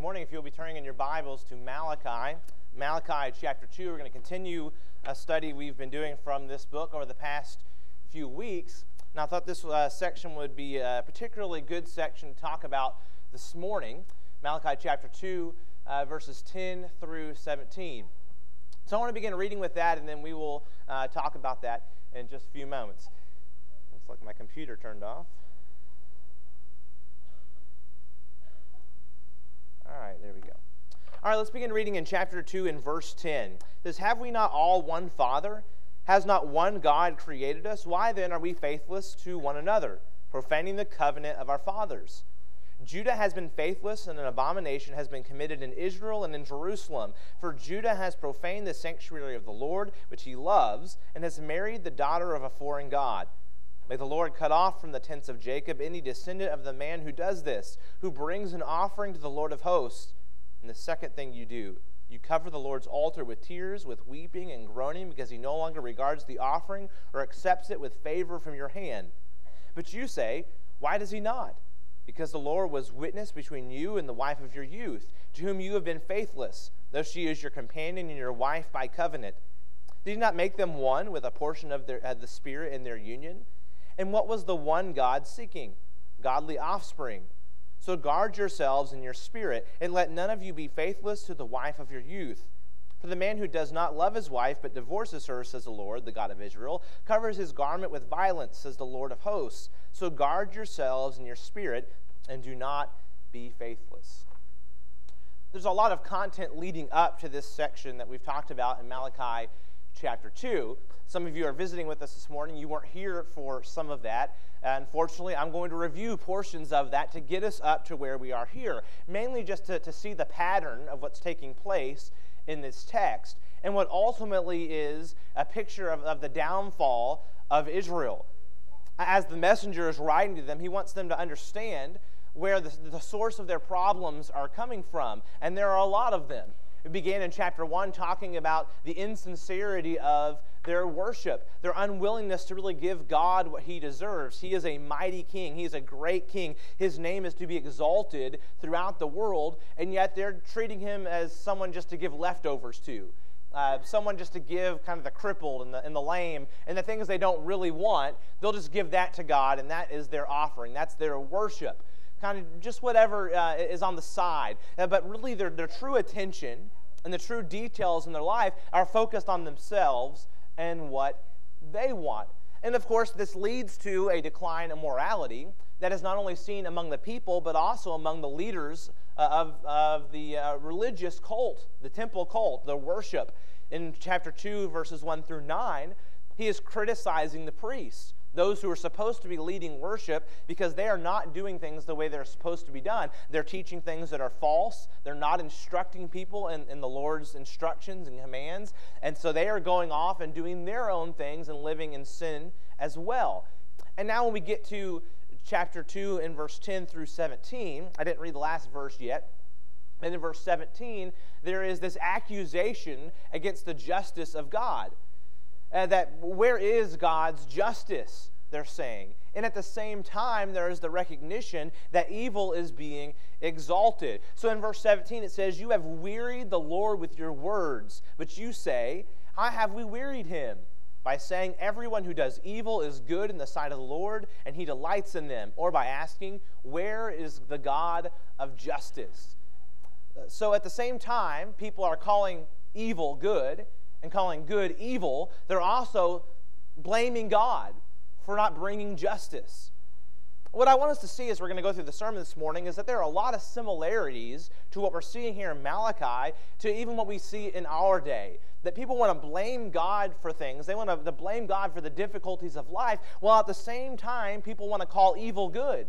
morning, if you'll be turning in your Bibles to Malachi chapter 2, we're going to continue a study we've been doing from this book over the past few weeks. And I thought this section would be a particularly good section to talk about this morning, Malachi chapter 2, verses 10 through 17. So I want to begin reading with that, and then we will talk about that in just a few moments. Looks like my computer turned off. All right, there we go. All right, let's begin reading in chapter 2 in verse 10. It says, "Have we not all one Father? Has not one God created us? Why then are we faithless to one another, profaning the covenant of our fathers? Judah has been faithless, and an abomination has been committed in Israel and in Jerusalem. For Judah has profaned the sanctuary of the Lord, which he loves, and has married the daughter of a foreign god. May the Lord cut off from the tents of Jacob any descendant of the man who does this, who brings an offering to the Lord of hosts. And the second thing you do, you cover the Lord's altar with tears, with weeping and groaning, because he no longer regards the offering or accepts it with favor from your hand. But you say, why does he not? Because the Lord was witness between you and the wife of your youth, to whom you have been faithless, though she is your companion and your wife by covenant. Did he not make them one with a portion of the Spirit in their union? And what was the one God seeking? Godly offspring. So guard yourselves in your spirit, and let none of you be faithless to the wife of your youth. For the man who does not love his wife, but divorces her, says the Lord, the God of Israel, covers his garment with violence, says the Lord of hosts. So guard yourselves in your spirit, and do not be faithless." There's a lot of content leading up to this section that we've talked about in Malachi chapter 2. Some of you are visiting with us this morning. You weren't here for some of that. Unfortunately, I'm going to review portions of that to get us up to where we are here, mainly just to see the pattern of what's taking place in this text and what ultimately is a picture of the downfall of Israel. As the messenger is writing to them, he wants them to understand where the source of their problems are coming from, and there are a lot of them. We began in chapter 1 talking about the insincerity of their worship, their unwillingness to really give God what he deserves. He is a mighty king. He is a great king. His name is to be exalted throughout the world, and yet they're treating him as someone just to give leftovers to, someone just to give kind of the crippled and the lame, and the things they don't really want, they'll just give that to God, and that is their offering. That's their worship. Kind of just whatever is on the side. But really their true attention and the true details in their life are focused on themselves and what they want. And of course, this leads to a decline in morality that is not only seen among the people, but also among the leaders of the religious cult, the temple cult, the worship. In chapter 2, verses 1 through 9, he is criticizing the priests, those who are supposed to be leading worship, because they are not doing things the way they're supposed to be done. They're teaching things that are false. They're not instructing people in the Lord's instructions and commands. And so they are going off and doing their own things and living in sin as well. And now when we get to chapter 2 in verse 10 through 17, I didn't read the last verse yet. And in verse 17, there is this accusation against the justice of God. That where is God's justice, they're saying. And at the same time, there is the recognition that evil is being exalted. So in verse 17, it says, "You have wearied the Lord with your words, but you say, how have we wearied him? By saying everyone who does evil is good in the sight of the Lord, and he delights in them. Or by asking, where is the God of justice?" So at the same time, people are calling evil good and calling good evil. They're also blaming God for not bringing justice. What I want us to see as we're going to go through the sermon this morning is that there are a lot of similarities to what we're seeing here in Malachi to even what we see in our day. That people want to blame God for things. They want to blame God for the difficulties of life, while at the same time, people want to call evil good.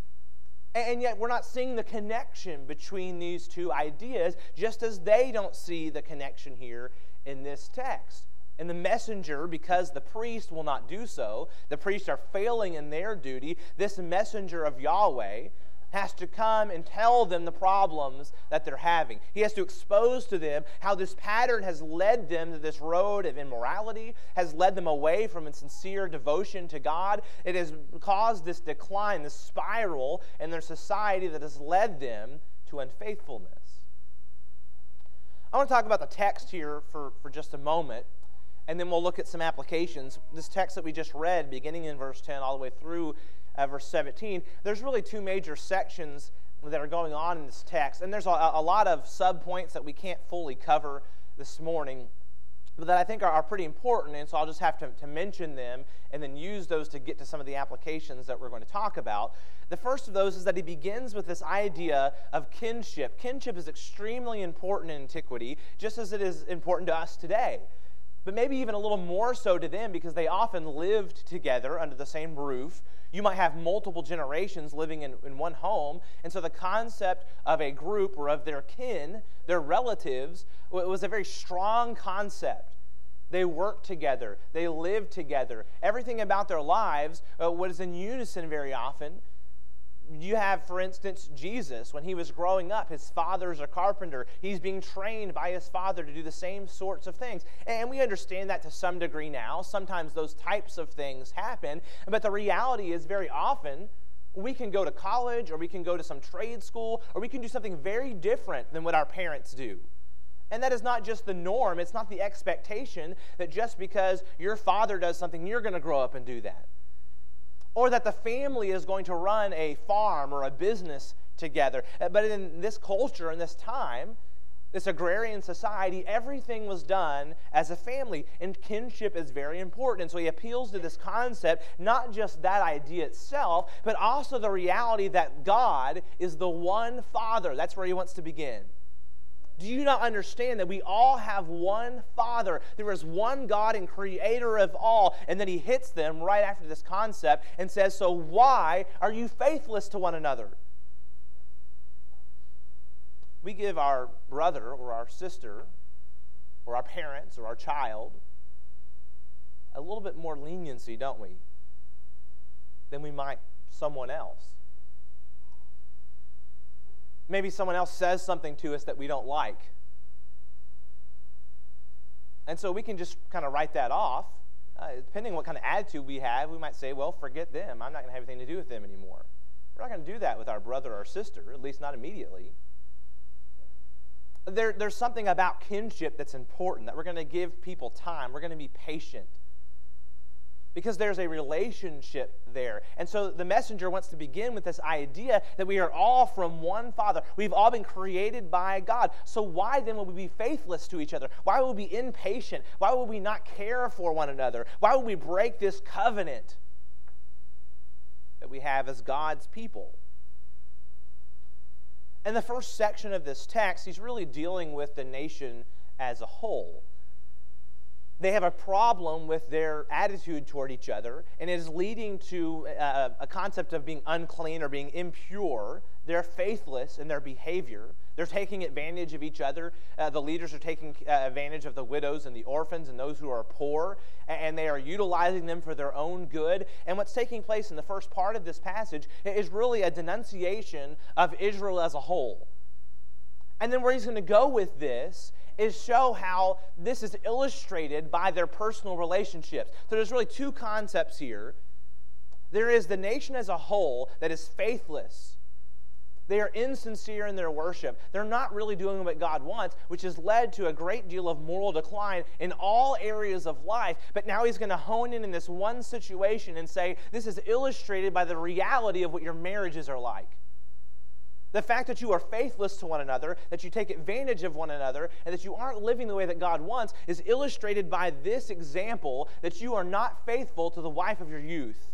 And yet we're not seeing the connection between these two ideas, just as they don't see the connection here in this text. And the messenger, because the priest will not do so, the priests are failing in their duty, this messenger of Yahweh has to come and tell them the problems that they're having. He has to expose to them how this pattern has led them to this road of immorality, has led them away from a sincere devotion to God. It has caused this decline, this spiral in their society that has led them to unfaithfulness. I want to talk about the text here for just a moment, and then we'll look at some applications. This text that we just read, beginning in verse 10 all the way through verse 17, there's really two major sections that are going on in this text, and there's a lot of subpoints that we can't fully cover this morning, but that I think are pretty important, and so I'll just have to mention them and then use those to get to some of the applications that we're going to talk about. The first of those is that he begins with this idea of kinship. Kinship is extremely important in antiquity, just as it is important to us today, but maybe even a little more so to them because they often lived together under the same roof. You might have multiple generations living in one home, and so the concept of a group or of their kin, their relatives, was a very strong concept. They worked together. They lived together. Everything about their lives was in unison very often. You have, for instance, Jesus. When he was growing up, his father's a carpenter. He's being trained by his father to do the same sorts of things. And we understand that to some degree now. Sometimes those types of things happen. But the reality is very often we can go to college, or we can go to some trade school, or we can do something very different than what our parents do. And that is not just the norm. It's not the expectation that just because your father does something, you're going to grow up and do that. Or that the family is going to run a farm or a business together. But in this culture, in this time, this agrarian society, everything was done as a family, and kinship is very important. And so he appeals to this concept, not just that idea itself, but also the reality that God is the one Father. That's where he wants to begin. Do you not understand that we all have one Father? There is one God and creator of all. And then he hits them right after this concept and says, so why are you faithless to one another? We give our brother or our sister or our parents or our child a little bit more leniency, don't we, than we might someone else. Maybe someone else says something to us that we don't like. And so we can just kind of write that off. Depending on what kind of attitude we have, we might say, well, forget them. I'm not going to have anything to do with them anymore. We're not going to do that with our brother or sister, at least not immediately. There's something about kinship that's important, that we're going to give people time. We're going to be patient, because there's a relationship there. And so the messenger wants to begin with this idea that we are all from one Father. We've all been created by God. So why then would we be faithless to each other? Why would we be impatient? Why would we not care for one another? Why would we break this covenant that we have as God's people? In the first section of this text, he's really dealing with the nation as a whole. They have a problem with their attitude toward each other, and it is leading to a concept of being unclean or being impure. They're faithless in their behavior. They're taking advantage of each other. The leaders are taking advantage of the widows and the orphans and those who are poor, and they are utilizing them for their own good. And what's taking place in the first part of this passage is really a denunciation of Israel as a whole. And then where he's going to go with this is show how this is illustrated by their personal relationships. So there's really two concepts here. There is the nation as a whole that is faithless. They are insincere in their worship. They're not really doing what God wants, which has led to a great deal of moral decline in all areas of life. But now he's going to hone in this one situation and say, this is illustrated by the reality of what your marriages are like. The fact that you are faithless to one another, that you take advantage of one another, and that you aren't living the way that God wants is illustrated by this example, that you are not faithful to the wife of your youth.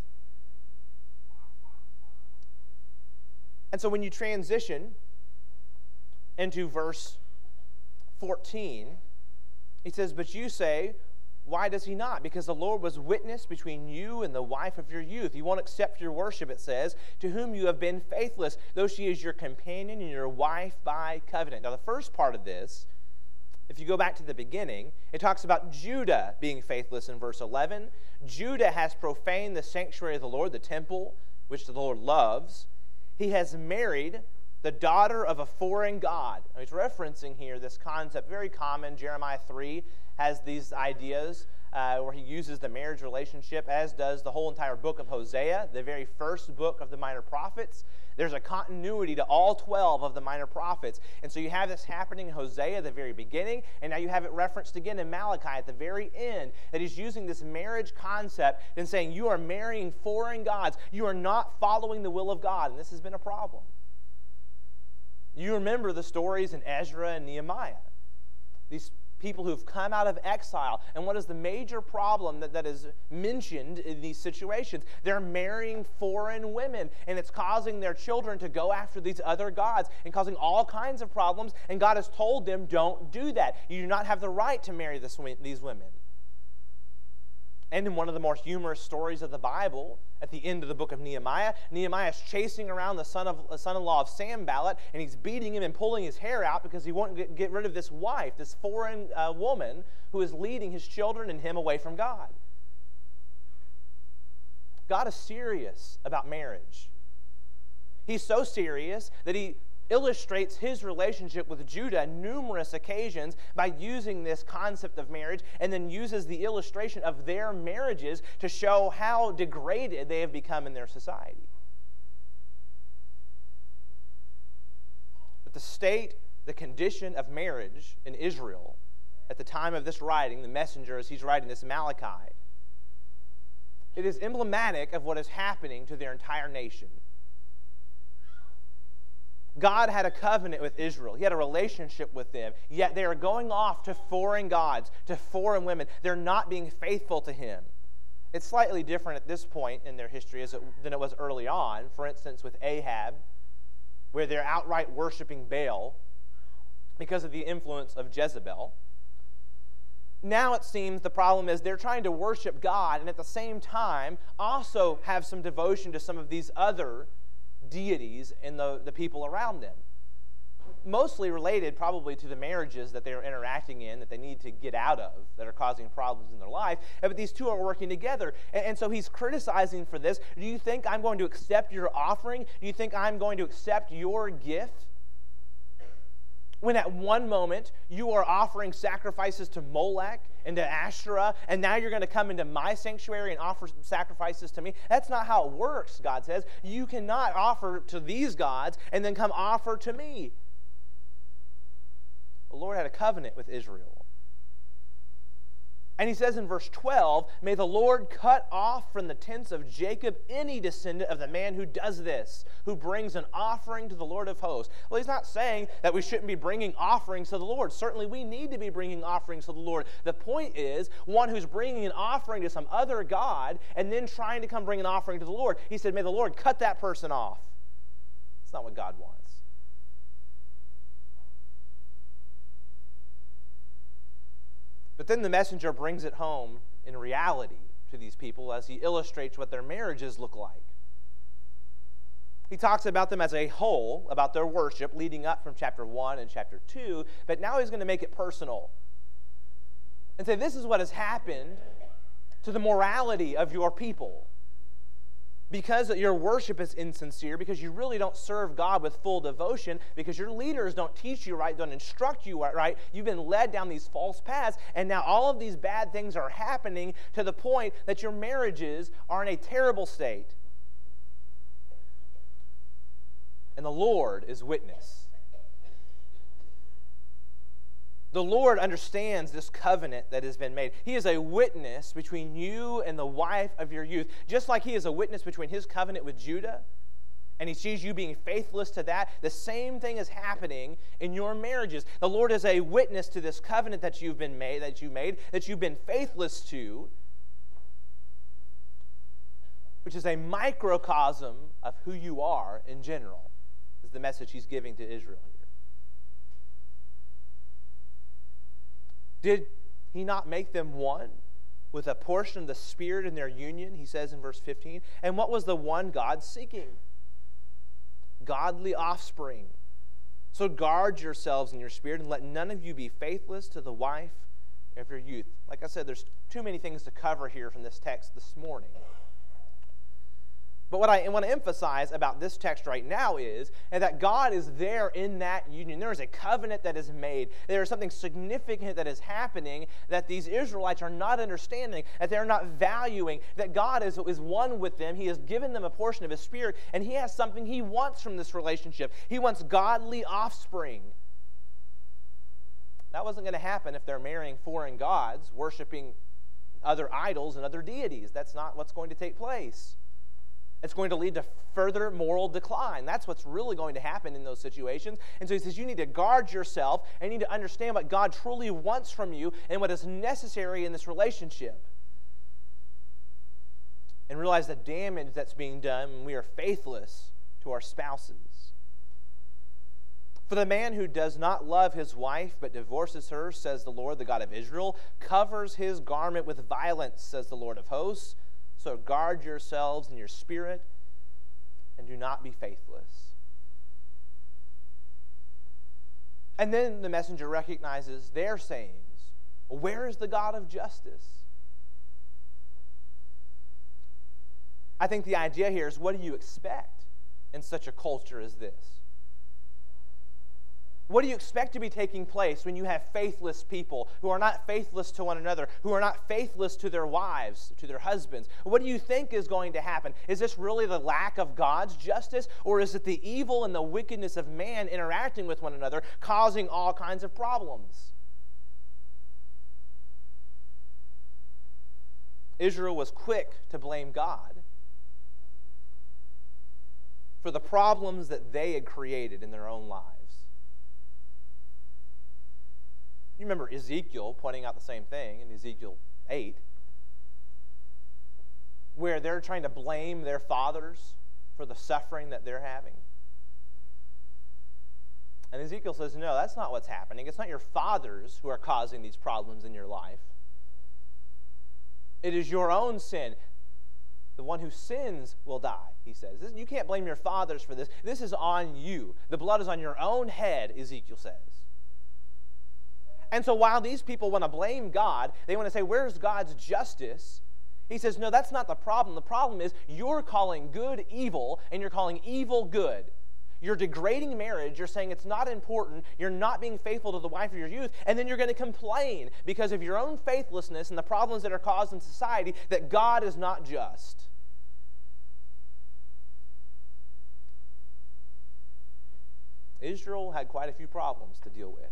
And so when you transition into verse 14, he says, but you say, why does he not? Because the Lord was witness between you and the wife of your youth. He won't accept your worship, it says, to whom you have been faithless, though she is your companion and your wife by covenant. Now, the first part of this, if you go back to the beginning, it talks about Judah being faithless in verse 11. Judah has profaned the sanctuary of the Lord, the temple, which the Lord loves. He has married the daughter of a foreign god. Now, he's referencing here this concept, very common. Jeremiah 3 has these ideas where he uses the marriage relationship, as does the whole entire book of Hosea, the very first book of the minor prophets. There's a continuity to all 12 of the minor prophets. And so you have this happening in Hosea at the very beginning, and now you have it referenced again in Malachi at the very end, that he's using this marriage concept and saying you are marrying foreign gods. You are not following the will of God, and this has been a problem. You remember the stories in Ezra and Nehemiah. These people who've come out of exile. And what is the major problem that is mentioned in these situations? They're marrying foreign women, and it's causing their children to go after these other gods and causing all kinds of problems. And God has told them, don't do that. You do not have the right to marry these women. And in one of the more humorous stories of the Bible, at the end of the book of Nehemiah, Nehemiah is chasing around the son-in-law of Sanballat, and he's beating him and pulling his hair out because he won't get rid of this wife, this foreign woman who is leading his children and him away from God. God is serious about marriage. He's so serious that he illustrates his relationship with Judah on numerous occasions by using this concept of marriage, and then uses the illustration of their marriages to show how degraded they have become in their society. But the condition of marriage in Israel at the time of this writing, the messenger, as he's writing this Malachi, it is emblematic of what is happening to their entire nation. God had a covenant with Israel. He had a relationship with them, yet they are going off to foreign gods, to foreign women. They're not being faithful to him. It's slightly different at this point in their history than it was early on. For instance, with Ahab, where they're outright worshiping Baal because of the influence of Jezebel. Now it seems the problem is they're trying to worship God and at the same time also have some devotion to some of these other deities and the people around them. Mostly related probably to the marriages that they're interacting in that they need to get out of, that are causing problems in their life. But these two are working together. And so he's criticizing for this. Do you think I'm going to accept your offering? Do you think I'm going to accept your gift? When at one moment you are offering sacrifices to Molech and to Asherah, and now you're going to come into my sanctuary and offer sacrifices to me. That's not how it works, God says. You cannot offer to these gods and then come offer to me. The Lord had a covenant with Israel. And he says in verse 12, may the Lord cut off from the tents of Jacob any descendant of the man who does this, who brings an offering to the Lord of hosts. Well, he's not saying that we shouldn't be bringing offerings to the Lord. Certainly we need to be bringing offerings to the Lord. The point is, one who's bringing an offering to some other god and then trying to come bring an offering to the Lord. He said, may the Lord cut that person off. That's not what God wants. But then the messenger brings it home in reality to these people as he illustrates what their marriages look like. He talks about them as a whole, about their worship, leading up from chapter 1 and chapter 2, but now he's going to make it personal and say, this is what has happened to the morality of your people. Because your worship is insincere, because you really don't serve God with full devotion, because your leaders don't teach you right, don't instruct you right, you've been led down these false paths, and now all of these bad things are happening to the point that your marriages are in a terrible state. And the Lord is witness. The Lord understands this covenant that has been made. He is a witness between you and the wife of your youth. Just like he is a witness between his covenant with Judah, and he sees you being faithless to that, the same thing is happening in your marriages. The Lord is a witness to this covenant that you've been faithless to, which is a microcosm of who you are in general, is the message he's giving to Israel here. Did he not make them one with a portion of the Spirit in their union, he says in verse 15? And what was the one God seeking? Godly offspring. So guard yourselves in your spirit, and let none of you be faithless to the wife of your youth. Like I said, there's too many things to cover here from this text this morning. But what I want to emphasize about this text right now is that God is there in that union. There is a covenant that is made. There is something significant that is happening that these Israelites are not understanding, that they're not valuing, that God is one with them. He has given them a portion of His Spirit, and He has something He wants from this relationship. He wants godly offspring. That wasn't going to happen if they're marrying foreign gods, worshiping other idols and other deities. That's not what's going to take place. It's going to lead to further moral decline. That's what's really going to happen in those situations. And so he says you need to guard yourself and you need to understand what God truly wants from you and what is necessary in this relationship. And realize the damage that's being done when we are faithless to our spouses. For the man who does not love his wife but divorces her, says the Lord, the God of Israel, covers his garment with violence, says the Lord of hosts. So guard yourselves in your spirit and do not be faithless. And then the messenger recognizes their sayings. Where is the God of justice? I think the idea here is, what do you expect in such a culture as this? What do you expect to be taking place when you have faithless people who are not faithless to one another, who are not faithless to their wives, to their husbands? What do you think is going to happen? Is this really the lack of God's justice, or is it the evil and the wickedness of man interacting with one another, causing all kinds of problems? Israel was quick to blame God for the problems that they had created in their own lives. You remember Ezekiel pointing out the same thing in Ezekiel 8, where they're trying to blame their fathers for the suffering that they're having. And Ezekiel says, no, that's not what's happening. It's not your fathers who are causing these problems in your life. It is your own sin. The one who sins will die, he says. You can't blame your fathers for this. This is on you. The blood is on your own head, Ezekiel says. And so while these people want to blame God, they want to say, where's God's justice? He says, no, that's not the problem. The problem is you're calling good evil and you're calling evil good. You're degrading marriage. You're saying it's not important. You're not being faithful to the wife of your youth. And then you're going to complain because of your own faithlessness and the problems that are caused in society that God is not just. Israel had quite a few problems to deal with.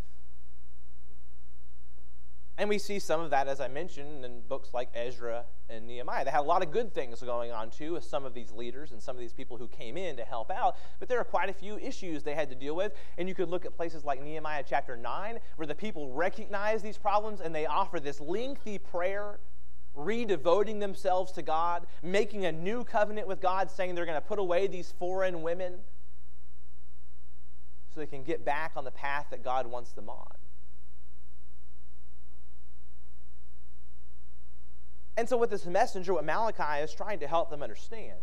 And we see some of that, as I mentioned, in books like Ezra and Nehemiah. They had a lot of good things going on, too, with some of these leaders and some of these people who came in to help out. But there are quite a few issues they had to deal with. And you could look at places like Nehemiah chapter 9, where the people recognize these problems and they offer this lengthy prayer, redevoting themselves to God, making a new covenant with God, saying they're going to put away these foreign women so they can get back on the path that God wants them on. And so with this messenger, what Malachi is trying to help them understand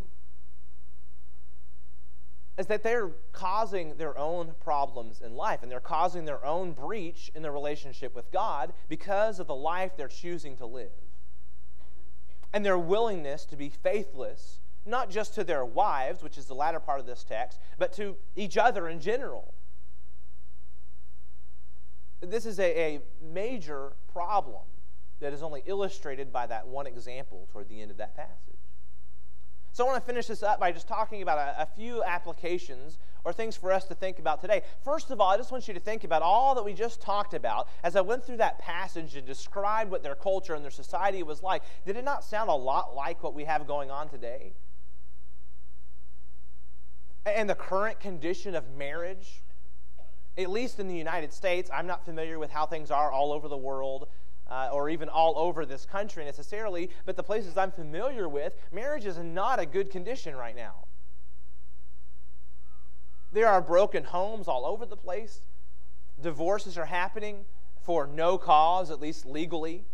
is that they're causing their own problems in life, and they're causing their own breach in their relationship with God because of the life they're choosing to live. And their willingness to be faithless, not just to their wives, which is the latter part of this text, but to each other in general. This is a major problem that is only illustrated by that one example toward the end of that passage. So I want to finish this up by just talking about a few applications or things for us to think about today. First of all, I just want you to think about all that we just talked about as I went through that passage and described what their culture and their society was like. Did it not sound a lot like what we have going on today? And the current condition of marriage, at least in the United States, I'm not familiar with how things are all over the world, or even all over this country necessarily, but the places I'm familiar with, marriage is not a good condition right now. There are broken homes all over the place. Divorces are happening for no cause, at least legally.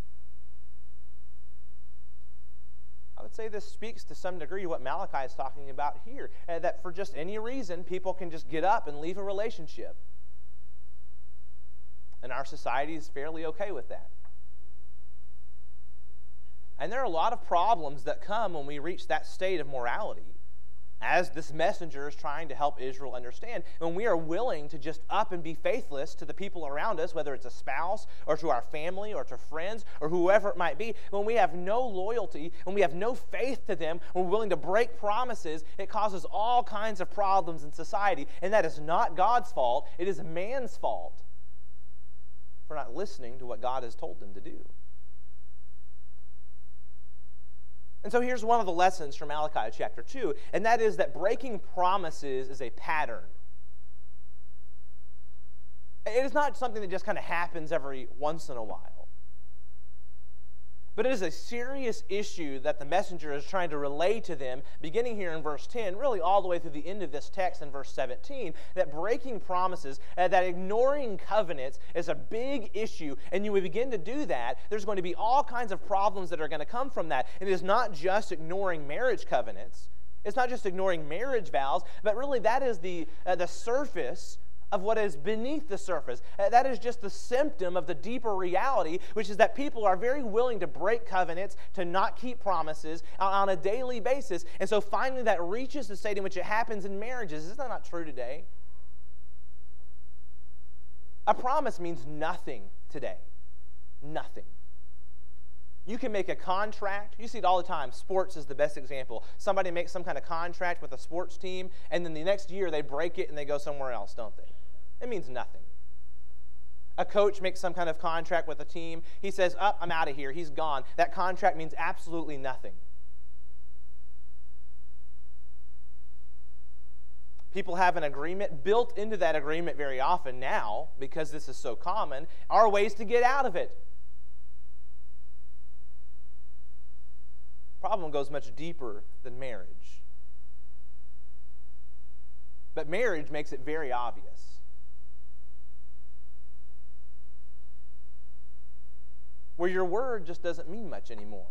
I would say this speaks to some degree what Malachi is talking about here, that for just any reason, people can just get up and leave a relationship. And our society is fairly okay with that. And there are a lot of problems that come when we reach that state of morality. as this messenger is trying to help Israel understand. When we are willing to just up and be faithless to the people around us, whether it's a spouse or to our family or to friends or whoever it might be, when we have no loyalty, when we have no faith to them, when we're willing to break promises, it causes all kinds of problems in society. And that is not God's fault. It is man's fault for not listening to what God has told them to do. And so here's one of the lessons from Malachi chapter 2, and that is that breaking promises is a pattern. It is not something that just kind of happens every once in a while. But it is a serious issue that the messenger is trying to relay to them, beginning here in verse 10, really all the way through the end of this text in verse 17, that breaking promises, that ignoring covenants is a big issue. And you begin to do that, there's going to be all kinds of problems that are going to come from that. And it is not just ignoring marriage covenants. It's not just ignoring marriage vows, but really that is the surface of what is beneath the surface. That is just the symptom of the deeper reality, which is that people are very willing to break covenants, to not keep promises on a daily basis. And so finally that reaches the state in which it happens in marriages. Is that not true today? A promise means nothing today. Nothing. You can make a contract. You see it all the time. Sports is the best example. Somebody makes some kind of contract with a sports team, and then the next year they break it and they go somewhere else, don't they? It means nothing. A coach makes some kind of contract with a team. He says, I'm out of here. He's gone. That contract means absolutely nothing. People have an agreement. Built into that agreement very often now, because this is so common, are ways to get out of it. The problem goes much deeper than marriage. But marriage makes it very obvious. Where your word just doesn't mean much anymore.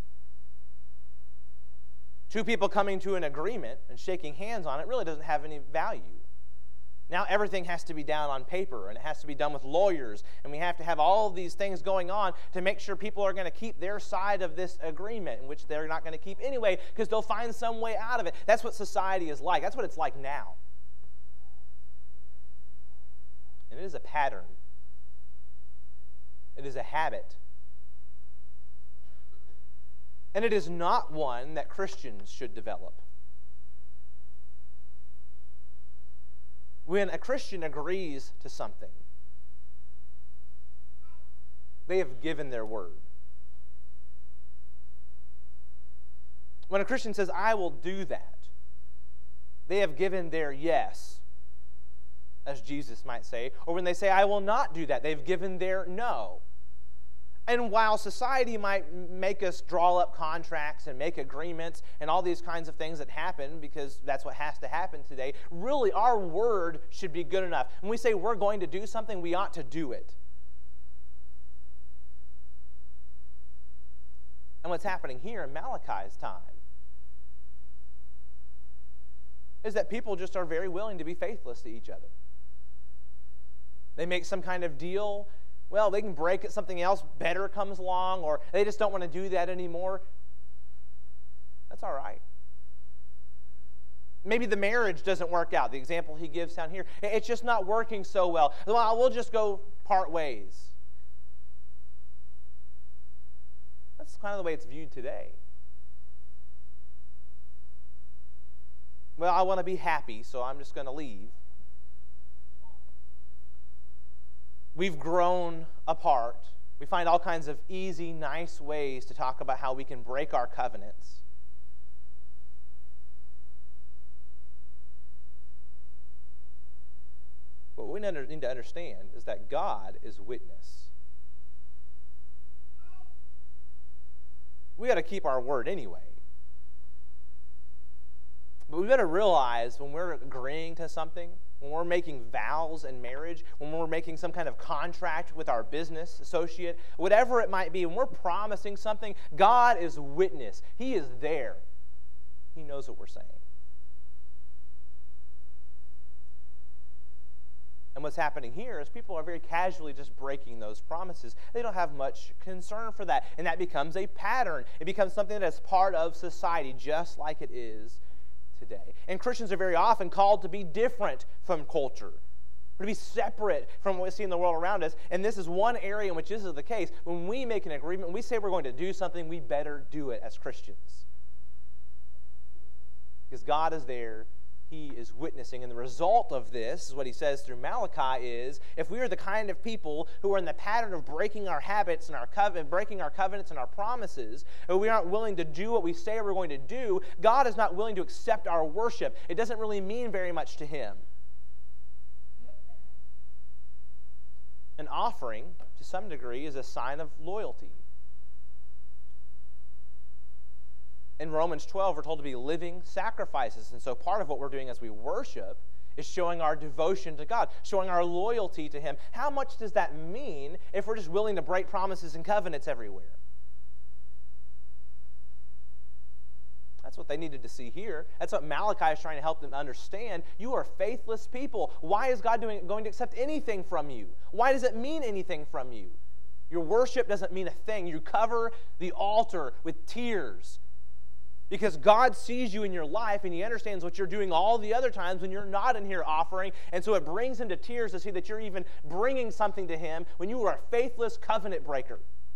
Two people coming to an agreement and shaking hands on it really doesn't have any value. Now everything has to be down on paper, and it has to be done with lawyers, and we have to have all of these things going on to make sure people are going to keep their side of this agreement, in which they're not going to keep anyway, because they'll find some way out of it. That's what society is like. That's what it's like now. And it is a pattern. It is a habit. And it is not one that Christians should develop. When a Christian agrees to something, they have given their word. When a Christian says, I will do that, they have given their yes, as Jesus might say. Or when they say, I will not do that, they've given their no. And while society might make us draw up contracts and make agreements and all these kinds of things that happen, because that's what has to happen today, really our word should be good enough. When we say we're going to do something, we ought to do it. And what's happening here in Malachi's time is that people just are very willing to be faithless to each other. They make some kind of deal. Well, they can break it, something else better comes along, or they just don't want to do that anymore. That's all right. Maybe the marriage doesn't work out. The example he gives down here, it's just not working so well. Well, we'll just go part ways. That's kind of the way it's viewed today. Well, I want to be happy, so I'm just going to leave. We've grown apart. We find all kinds of easy, nice ways to talk about how we can break our covenants. What we need to understand is that God is witness. We got to keep our word anyway. But we better realize when we're agreeing to something, when we're making vows in marriage, when we're making some kind of contract with our business associate, whatever it might be, when we're promising something, God is witness. He is there. He knows what we're saying. And what's happening here is people are very casually just breaking those promises. They don't have much concern for that. And that becomes a pattern. It becomes something that is part of society, just like it is today. And Christians are very often called to be different from culture, to be separate from what we see in the world around us. And this is one area in which this is the case. When we make an agreement, when we say we're going to do something, we better do it as Christians. Because God is there. He is witnessing. And the result of this is what he says through Malachi is, if we are the kind of people who are in the pattern of breaking our habits and breaking our covenants and our promises, and we aren't willing to do what we say we're going to do, God is not willing to accept our worship. It doesn't really mean very much to him. An offering, to some degree, is a sign of loyalty. In Romans 12, we're told to be living sacrifices. And so part of what we're doing as we worship is showing our devotion to God, showing our loyalty to him. How much does that mean if we're just willing to break promises and covenants everywhere? That's what they needed to see here. That's what Malachi is trying to help them understand. You are faithless people. Why is God going to accept anything from you? Why does it mean anything from you? Your worship doesn't mean a thing. You cover the altar with tears because God sees you in your life and he understands what you're doing all the other times when you're not in here offering. And so it brings him to tears to see that you're even bringing something to him when you are a faithless covenant breaker.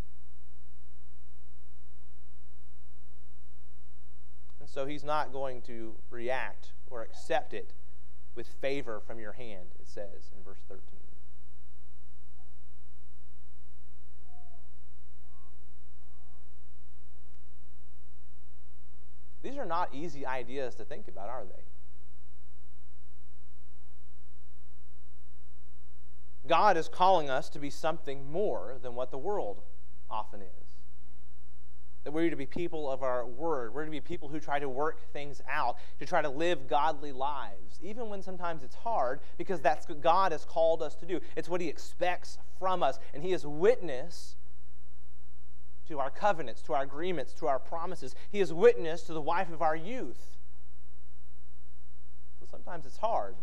And so he's not going to react or accept it with favor from your hand, it says in verse 13. These are not easy ideas to think about, are they? God is calling us to be something more than what the world often is. That we're to be people of our word. We're to be people who try to work things out, to try to live godly lives, even when sometimes it's hard, because that's what God has called us to do. It's what he expects from us, and he is witness to our covenants, to our agreements, to our promises. He is witness to the wife of our youth. So sometimes it's hard.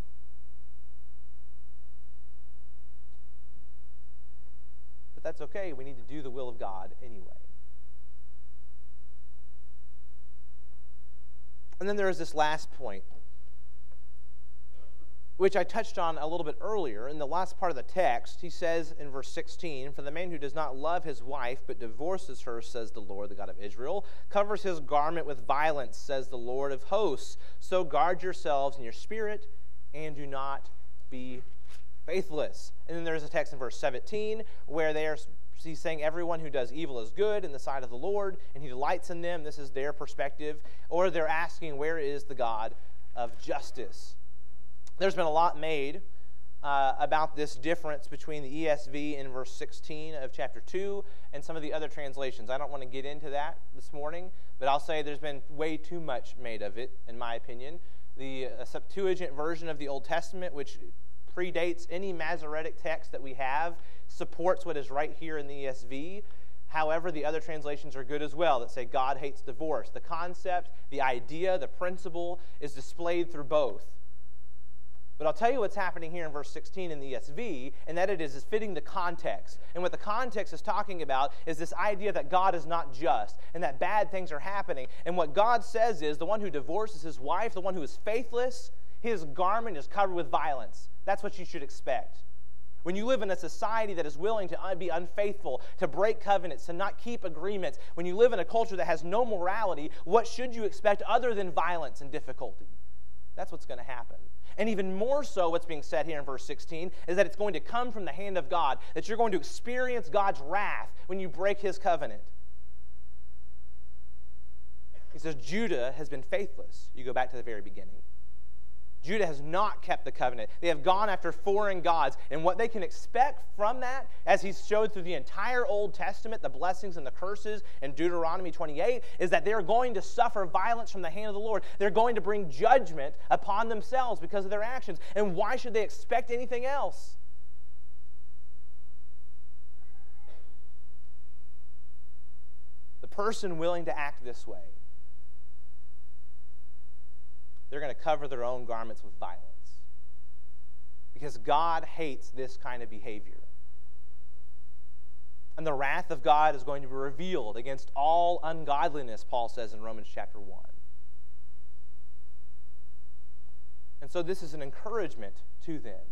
But that's okay. We need to do the will of God anyway. And then there is this last point, which I touched on a little bit earlier. In the last part of the text, he says in verse 16, "For the man who does not love his wife but divorces her, says the Lord, the God of Israel, covers his garment with violence, says the Lord of hosts. So guard yourselves in your spirit and do not be faithless." And then there's a text in verse 17 where he's saying everyone who does evil is good in the sight of the Lord, and he delights in them. This is their perspective. Or they're asking, where is the God of justice? There's been a lot made about this difference between the ESV in verse 16 of chapter 2 and some of the other translations. I don't want to get into that this morning, but I'll say there's been way too much made of it, in my opinion. The Septuagint version of the Old Testament, which predates any Masoretic text that we have, supports what is right here in the ESV. However, the other translations are good as well that say God hates divorce. The concept, the idea, the principle is displayed through both. But I'll tell you what's happening here in verse 16 in the ESV, and that it is fitting the context. And what the context is talking about is this idea that God is not just and that bad things are happening. And what God says is the one who divorces his wife, the one who is faithless, his garment is covered with violence. That's what you should expect. When you live in a society that is willing to be unfaithful, to break covenants, to not keep agreements, when you live in a culture that has no morality, what should you expect other than violence and difficulty? That's what's going to happen. And even more so, what's being said here in verse 16 is that it's going to come from the hand of God, that you're going to experience God's wrath when you break his covenant. He says Judah has been faithless. You go back to the very beginning. Judah has not kept the covenant. They have gone after foreign gods. And what they can expect from that, as he's showed through the entire Old Testament, the blessings and the curses in Deuteronomy 28, is that they're going to suffer violence from the hand of the Lord. They're going to bring judgment upon themselves because of their actions. And why should they expect anything else? The person willing to act this way, they're going to cover their own garments with violence. Because God hates this kind of behavior. And the wrath of God is going to be revealed against all ungodliness, Paul says in Romans chapter 1. And so this is an encouragement to them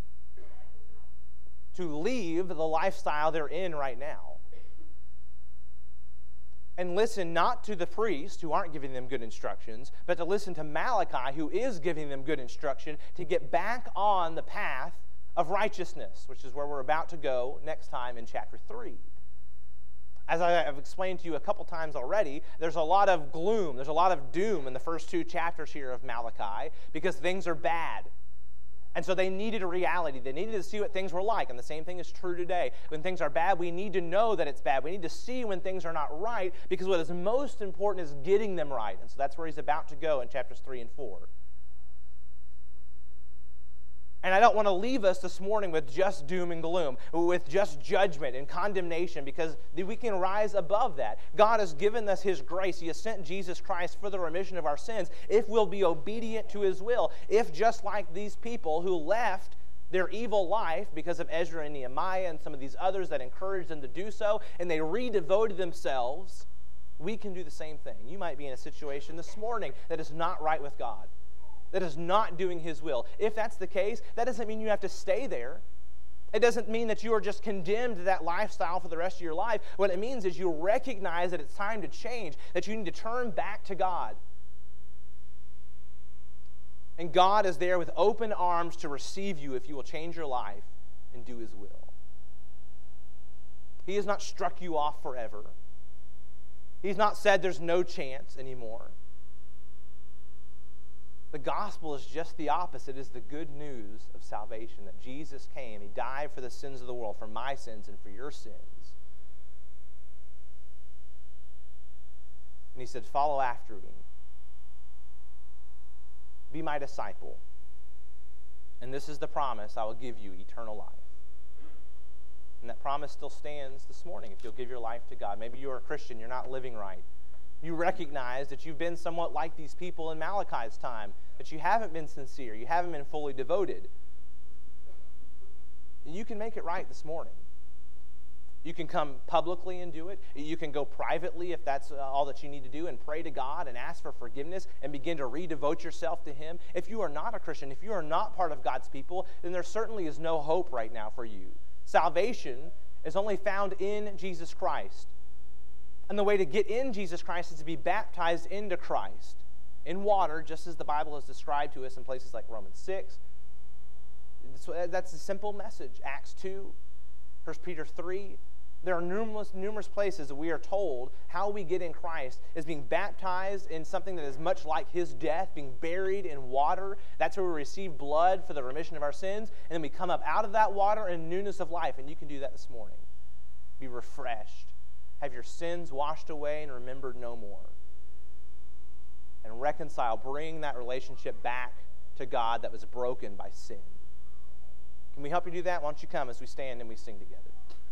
to leave the lifestyle they're in right now and listen not to the priests who aren't giving them good instructions, but to listen to Malachi who is giving them good instruction to get back on the path of righteousness, which is where we're about to go next time in chapter 3. As I have explained to you a couple times already, there's a lot of gloom, there's a lot of doom in the first 2 chapters here of Malachi because things are bad. And so they needed a reality. They needed to see what things were like. And the same thing is true today. When things are bad, we need to know that it's bad. We need to see when things are not right, because what is most important is getting them right. And so that's where he's about to go in chapters 3 and 4. And I don't want to leave us this morning with just doom and gloom, with just judgment and condemnation, because we can rise above that. God has given us his grace. He has sent Jesus Christ for the remission of our sins if we'll be obedient to his will. If, just like these people who left their evil life because of Ezra and Nehemiah and some of these others that encouraged them to do so, and they redevoted themselves, we can do the same thing. You might be in a situation this morning that is not right with God, that is not doing his will. If that's the case, that doesn't mean you have to stay there. It doesn't mean that you are just condemned to that lifestyle for the rest of your life. What it means is you recognize that it's time to change, that you need to turn back to God. And God is there with open arms to receive you if you will change your life and do his will. He has not struck you off forever. He's not said there's no chance anymore. The gospel is just the opposite. It is the good news of salvation, that Jesus came. He died for the sins of the world, for my sins and for your sins. And he said, follow after me. Be my disciple. And this is the promise: I will give you eternal life. And that promise still stands this morning if you'll give your life to God. Maybe you're a Christian, you're not living right. You recognize that you've been somewhat like these people in Malachi's time, that you haven't been sincere, you haven't been fully devoted. And you can make it right this morning. You can come publicly and do it. You can go privately if that's all that you need to do, and pray to God and ask for forgiveness and begin to redevote yourself to him. If you are not a Christian, if you are not part of God's people, then there certainly is no hope right now for you. Salvation is only found in Jesus Christ. And the way to get in Jesus Christ is to be baptized into Christ in water, just as the Bible has described to us in places like Romans 6. That's a simple message. Acts 2, 1 Peter 3. There are numerous places that we are told how we get in Christ is being baptized in something that is much like his death, being buried in water. That's where we receive blood for the remission of our sins. And then we come up out of that water in newness of life. And you can do that this morning. Be refreshed. Have your sins washed away and remembered no more. And reconcile, bring that relationship back to God that was broken by sin. Can we help you do that? Why don't you come as we stand and we sing together?